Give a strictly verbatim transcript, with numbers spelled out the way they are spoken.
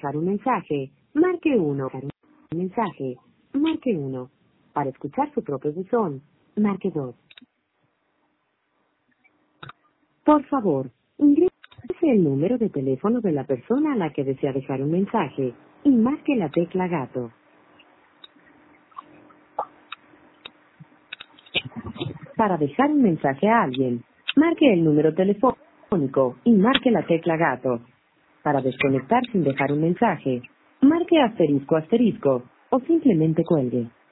dejar un mensaje, marque uno. Un mensaje, marque uno. Para escuchar su propio buzón, marque dos. Por favor, ingrese el número de teléfono de la persona a la que desea dejar un mensaje y marque la tecla gato. Para dejar un mensaje a alguien, marque el número telefónico y marque la tecla gato. Para desconectar sin dejar un mensaje, marque asterisco asterisco o simplemente cuelgue.